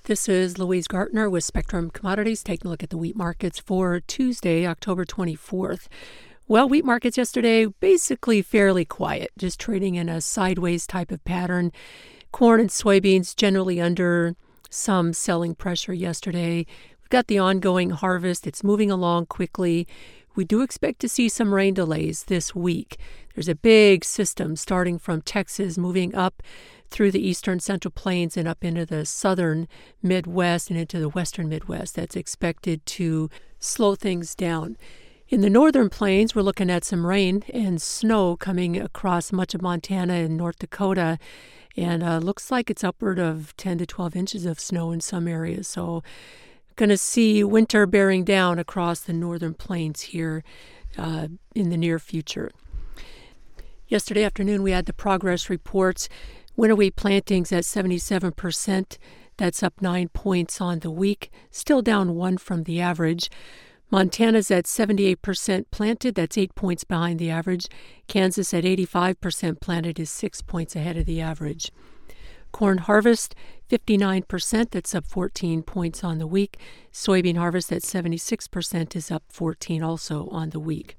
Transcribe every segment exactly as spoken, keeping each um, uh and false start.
This is Louise Gartner with Spectrum Commodities, taking a look at the wheat markets for Tuesday, October twenty-fourth. Well, wheat markets yesterday basically fairly quiet, just trading in a sideways type of pattern. Corn and soybeans generally under some selling pressure yesterday. We've got the ongoing harvest. It's moving along quickly. We do expect to see some rain delays this week. There's a big system starting from Texas, moving up through the eastern central plains and up into the southern Midwest and into the western Midwest. That's expected to slow things down. In the northern plains, we're looking at some rain and snow coming across much of Montana and North Dakota. And uh, looks like it's upward of ten to twelve inches of snow in some areas. So going to see winter bearing down across the northern plains here uh, in the near future. Yesterday afternoon, we had the progress reports. Winter wheat plantings at seventy-seven percent. That's up nine points on the week, still down one from the average. Montana's at seventy-eight percent planted. That's eight points behind the average. Kansas at eighty-five percent planted is six points ahead of the average. Corn harvest, fifty-nine percent. That's up fourteen points on the week. Soybean harvest at seventy-six percent is up fourteen also on the week.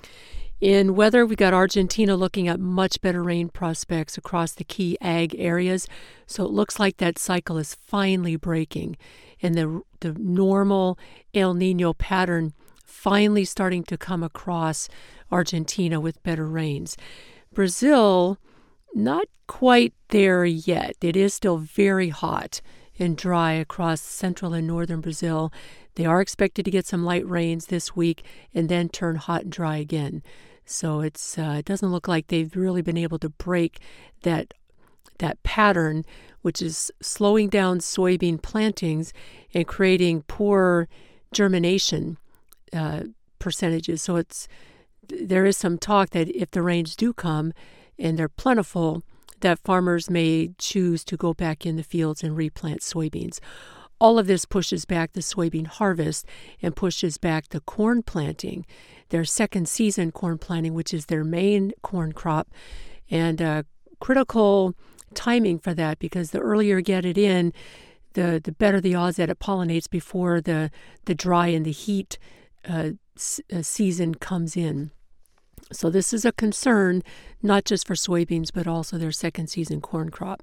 In weather, we got Argentina looking at much better rain prospects across the key ag areas. So it looks like that cycle is finally breaking, and the the normal El Nino pattern finally starting to come across Argentina with better rains. Brazil, not quite there yet. It is still very hot and dry across central and northern Brazil. They are expected to get some light rains this week and then turn hot and dry again. So it's uh, it doesn't look like they've really been able to break that that pattern, which is slowing down soybean plantings and creating poor germination uh, percentages. So it's there is some talk that if the rains do come and they're plentiful, that farmers may choose to go back in the fields and replant soybeans. All of this pushes back the soybean harvest and pushes back the corn planting, their second season corn planting, which is their main corn crop, and uh, critical timing for that, because the earlier you get it in, the the better the odds that it pollinates before the, the dry and the heat uh, s- uh, season comes in. So this is a concern, not just for soybeans, but also their second season corn crop.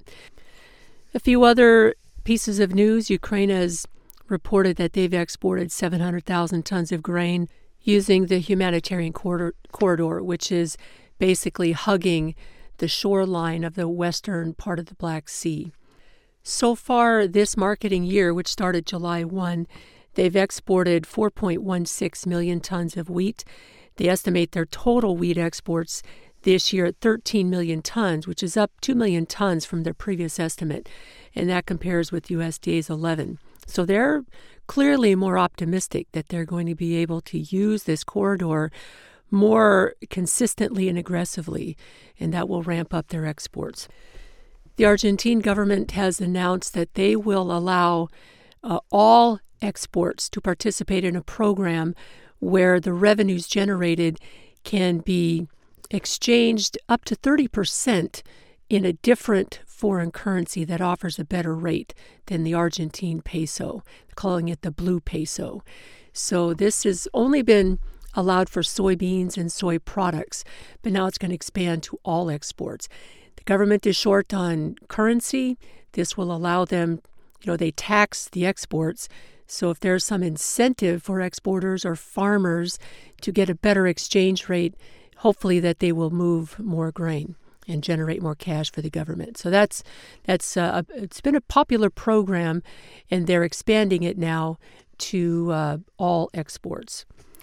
A few other pieces of news. Ukraine has reported that they've exported seven hundred thousand tons of grain using the humanitarian corridor, corridor, which is basically hugging the shoreline of the western part of the Black Sea. So far this marketing year, which started July first, they've exported four point one six million tons of wheat. They estimate their total wheat exports this year at thirteen million tons, which is up two million tons from their previous estimate, and that compares with U S D A's eleven. So they're clearly more optimistic that they're going to be able to use this corridor more consistently and aggressively, and that will ramp up their exports. The Argentine government has announced that they will allow uh, all exports to participate in a program where the revenues generated can be exchanged up to thirty percent in a different foreign currency that offers a better rate than the Argentine peso, calling it the blue peso. So this has only been allowed for soybeans and soy products, but now it's going to expand to all exports. The government is short on currency. This will allow them, you know, they tax the exports. So if there's some incentive for exporters or farmers to get a better exchange rate, hopefully that they will move more grain and generate more cash for the government. So that's that's uh, it's been a popular program, and they're expanding it now to uh, all exports.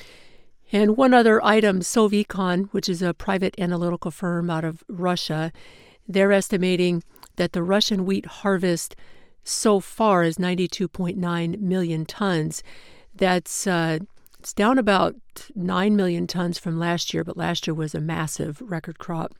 And one other item, Sovecon, which is a private analytical firm out of Russia, they're estimating that the Russian wheat harvest so far is ninety-two point nine million tons. That's uh, it's down about nine million tons from last year, but last year was a massive record crop.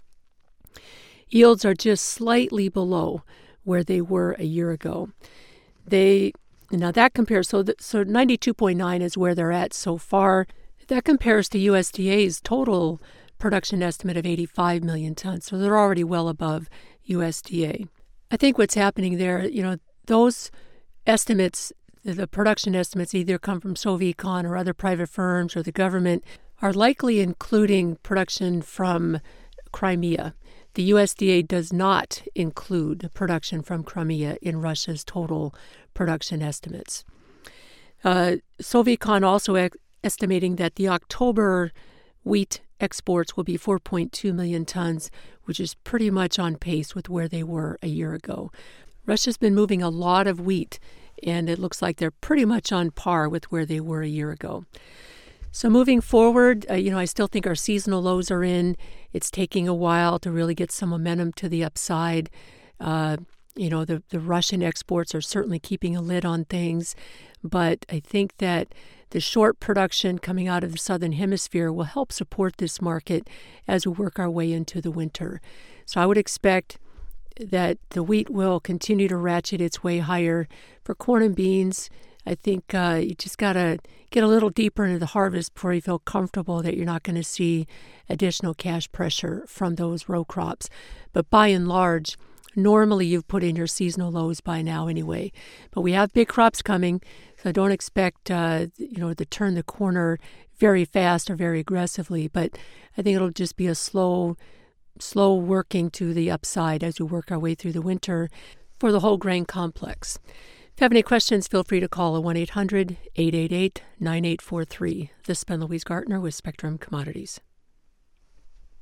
Yields are just slightly below where they were a year ago. They now that compares so that, so ninety-two point nine is where they're at so far. That compares to U S D A's total production estimate of eighty-five million tons. So they're already well above U S D A. I think what's happening there, you know, those estimates, the production estimates either come from Sovecon or other private firms or the government, are likely including production from Crimea. The U S D A does not include production from Crimea in Russia's total production estimates. Uh, Sovecon also e- estimating that the October wheat exports will be four point two million tons, which is pretty much on pace with where they were a year ago. Russia's been moving a lot of wheat, and it looks like they're pretty much on par with where they were a year ago. So moving forward, uh, you know, I still think our seasonal lows are in. It's taking a while to really get some momentum to the upside. Uh, you know, the, the Russian exports are certainly keeping a lid on things. But I think that the short production coming out of the Southern Hemisphere will help support this market as we work our way into the winter. So I would expect that the wheat will continue to ratchet its way higher. For corn and beans, I think uh, you just got to get a little deeper into the harvest before you feel comfortable that you're not going to see additional cash pressure from those row crops. But by and large, normally you've put in your seasonal lows by now anyway. But we have big crops coming, so don't expect uh, you know to turn the corner very fast or very aggressively. But I think it'll just be a slow, slow working to the upside as we work our way through the winter for the whole grain complex. If you have any questions, feel free to call one eight hundred, eight eight eight, nine eight four three. This has been Louise Gartner with Spectrum Commodities.